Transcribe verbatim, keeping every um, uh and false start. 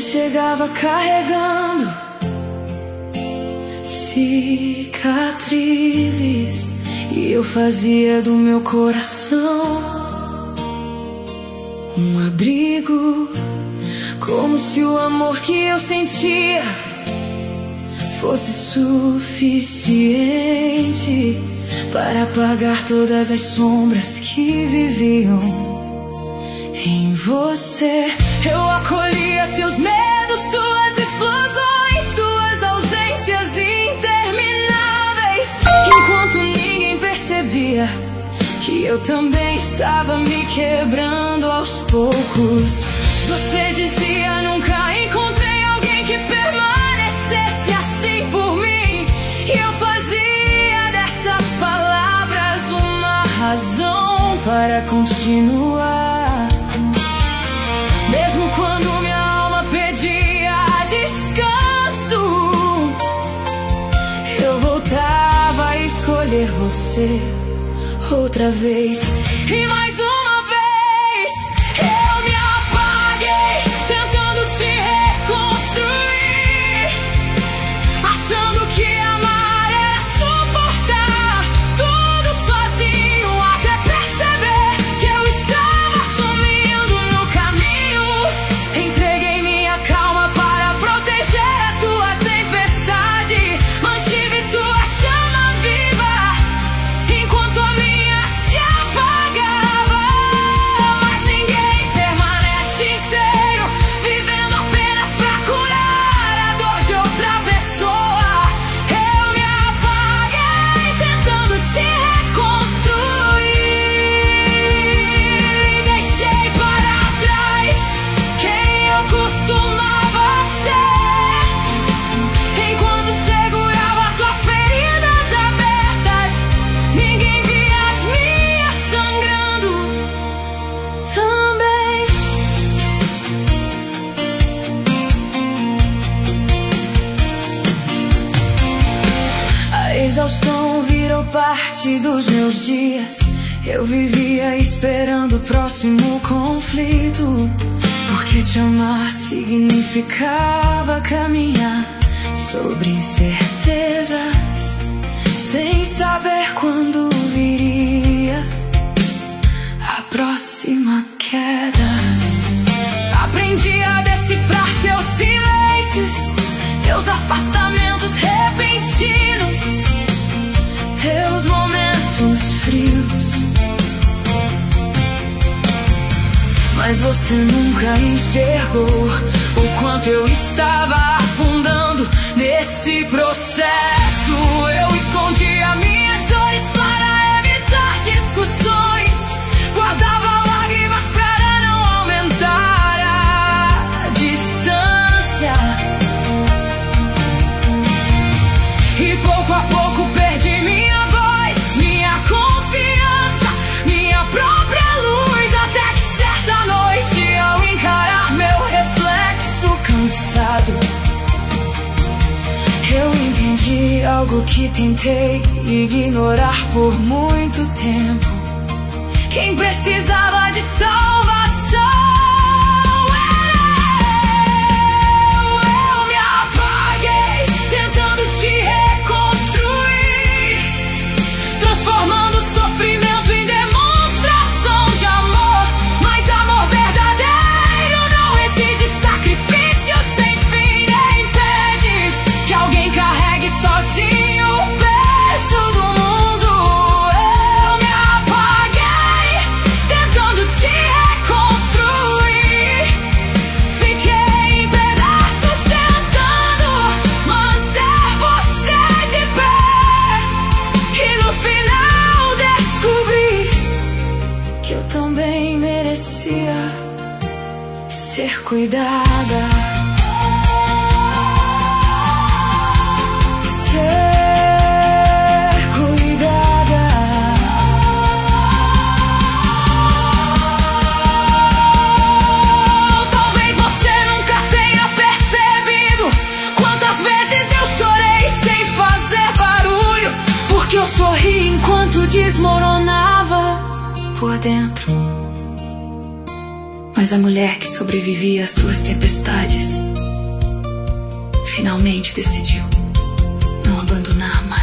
chegava carregando cicatrizes, e eu fazia do meu coração um abrigo, como se o amor que eu sentia fosse suficiente para apagar todas as sombras que viviam em você. Eu acolhia teus medos, tuas explosões, tuas ausências intermináveis, enquanto ninguém percebia que eu também estava me quebrando aos poucos. Você dizia: nunca encontrei alguém que permanecesse assim por mim, e eu fazia dessas palavras uma razão para continuar. Mesmo quando minha alma pedia descanso, eu voltava a escolher você outra vez. E mais uma vez eu me apaguei, tentando te reconstruir, achando que amar era suportar tudo sozinho, até perceber que eu estava sumindo no caminho. Entreguei minha calma para proteger a tua tempestade, mantive tua chama viva enquanto a minha se apagava. Mas ninguém permanece inteiro, vivendo apenas pra curar a dor de outra pessoa. Eu me apaguei, tentando te reconstruir. Deixei para trás quem eu costumava ser, enquanto segurava tuas feridas abertas. Ninguém via as minhas sangrando também. A exaustão virou parte dos meus dias. Eu vivia esperando o próximo conflito, porque te amar significava caminhar sobre incertezas, sem saber quando viria a próxima queda. Aprendi a decifrar teus silêncios, teus afastamentos repentinos, teus momentos frios. Mas você nunca enxergou o quanto eu estava afundando nesse processo. Eu escondia minhas dores para evitar discussões, guardava lágrimas para não aumentar a distância, e pouco a pouco perdi minha voz, minha confiança, minha própria luz, até que certa noite, ao encarar meu reflexo cansado, eu entendi algo que tentei ignorar por muito tempo. Quem precisava de salvação era eu. Eu me apaguei, tentando te reconstruir, transformando o sofrimento em demonstração de amor. Mas amor verdadeiro não exige sacrifício sem fim, nem impede que alguém carregue sozinho o peso do mundo. Eu me apaguei, tentando te reconstruir. Fiquei em pedaços tentando manter você de pé, e no final descobri que eu também merecia ser cuidada, ser cuidada. Talvez você nunca tenha percebido quantas vezes eu chorei sem fazer barulho, porque eu sorri enquanto desmoronava por dentro. Mas a mulher que sobrevivia às tuas tempestades finalmente decidiu não abandonar mais.